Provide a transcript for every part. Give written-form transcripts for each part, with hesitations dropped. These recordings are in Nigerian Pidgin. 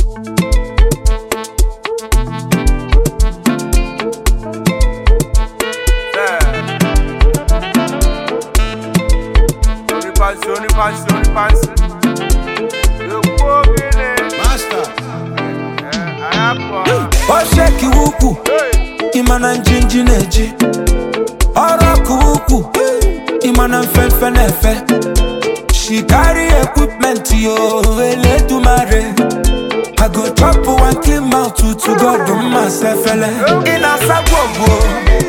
Osheki wuku imana njinji neji Oroku wuku imana mfefe nefe She carry equipment yo eletumare I go chop one clean mouth to God on myself Ina sagwogo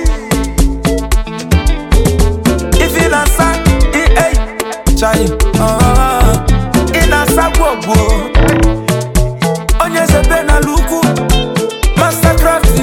If ina sa chai ina sagwogo Onye sebe na luku Mastercraft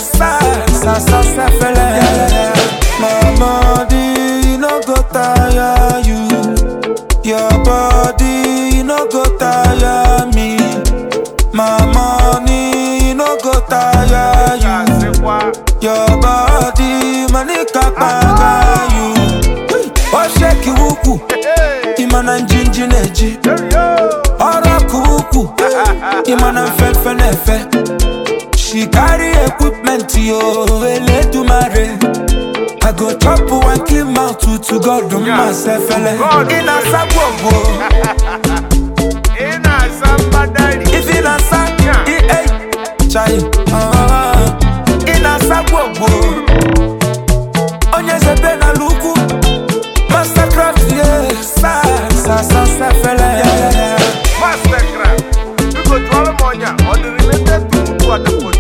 sa fele My body no go tire you Your body no go tire me My money no go tire you Your body money kapanga you Osheki wuku imana njinji neji Oroku wuku imana mfefe nefe She carry equipment yo eletumare I go chop one clean mouth to God on myself Ina sagwogo Ina sambadari If ina sa chai Ina sagwogo Onye sebe na luku Mastercraft sa fele Mastercraft We go to Alamonia on the related to what the put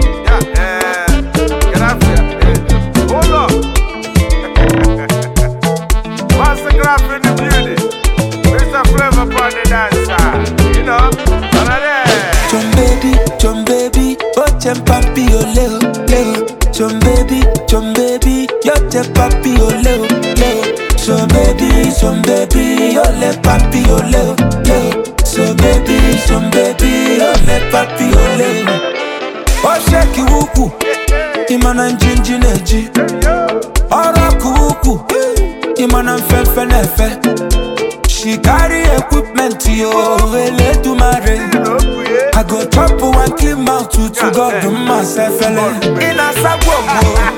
Get up here Hold on Mastercraft in the building Mr. Flavor on the dancer You know John baby, oh papi ole leo John baby, yo papi ole leo So baby, ole papi ole leo So baby, ole papi ole Osheki wuku imana njinji neji Oroku wuku imana mfefe nefe She carry equipment yo eletumare I go chop one clean mouth to God on myself Ina sagwogo